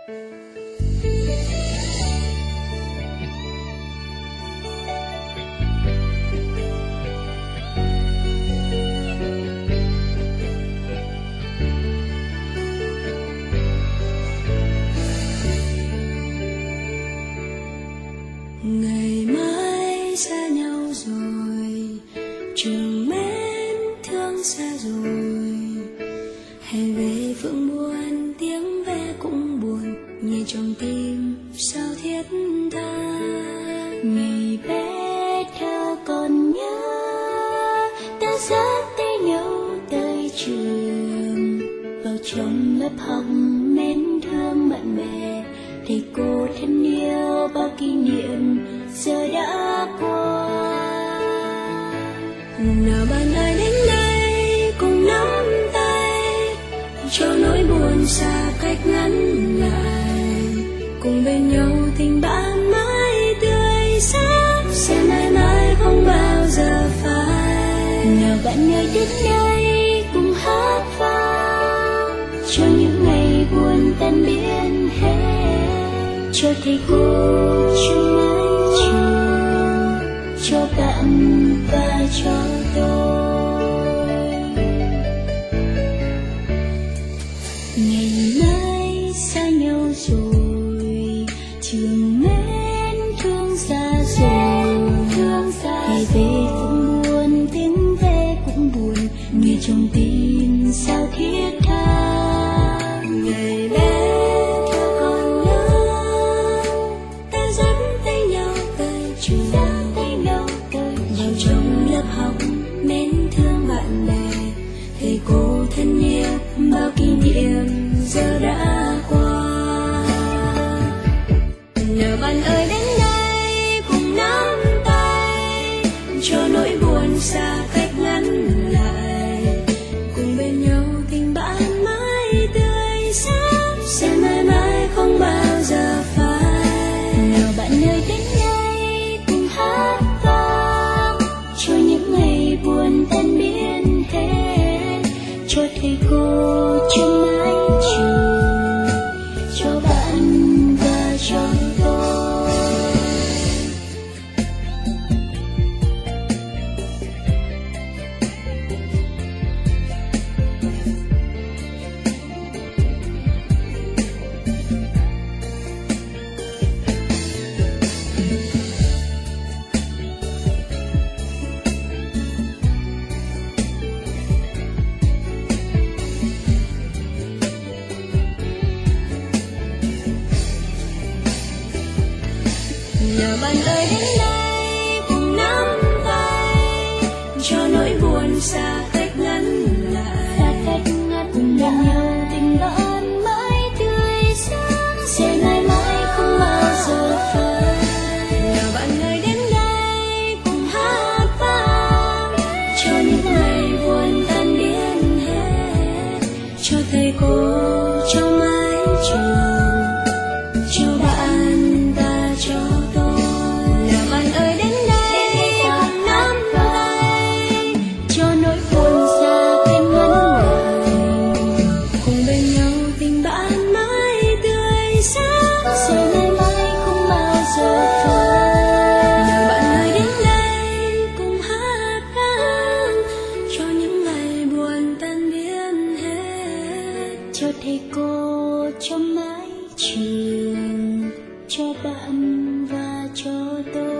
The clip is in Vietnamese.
Ngày mai xa nhau rồi, trường mến thương xa rồi, hãy về phượng buồn, tiếng ve cũng buồn, nhẹ trong tim sao thiết tha. Ngày bé thơ còn nhớ, ta dắt tay nhau tới trường, vào trong lớp học mến thương bạn bè, thầy cô thân yêu bao kỷ niệm giờ đã qua. Nào bạn ơi đến đây cùng nắm tay, cho nỗi buồn xa cách ngắn lại, cùng bên nhau tình bạn mãi tươi sáng, sẽ mãi mãi không bao giờ phai. Nào bạn ơi đến đây cùng hát vang, cho những ngày buồn tan biến hết, cho thầy cô trong mái trường, cho bạn và cho tôi. Ngày mai xa nhau rồi, trường mến thương xa rồi, hãy về cũng buồn, tiếng ve cũng buồn, nghe trong tim sao thiết tha. Ngày bé thơ còn nhớ, ta dắt tay nhau tới trường, vào trong lớp học mến thương bạn bè, thầy cô thân yêu bao kỷ niệm giờ đã qua. Nào bạn ơi đến đây cùng nắm tay, cho nỗi buồn xa cách ngắn lại, cùng bên nhau tình bạn mãi tươi sáng, sẽ mãi mãi không bao giờ phai. Nào bạn ơi đến đây cùng hát vang, cho những ngày buồn tan biến hết, cho thầy cô trong mái trường, cho bạn và cho tôi. Nào bạn ơi đến đây cùng nắm tay, cho nỗi buồn xa cách ngắn lại, cùng bên nhau tình bạn mãi tươi sáng, sẽ mãi mãi không bao giờ phai. Nào bạn ơi đến đây cùng hát vang, cho những ngày buồn tan biến hết, cho thầy cô trong mái trường, cho bạn và cho tôi. Nào bạn ơi đến đây cùng nắm tay, cho nỗi buồn xa cách ngắn lại, cùng bên nhau tình bạn mãi tươi sáng, sẽ mãi mãi không bao giờ phai. Nào bạn ơi đến đây cùng hát vang, cho những ngày buồn tan biến hết, cho thầy cô trong mái trường, cho bạn và cho tôi.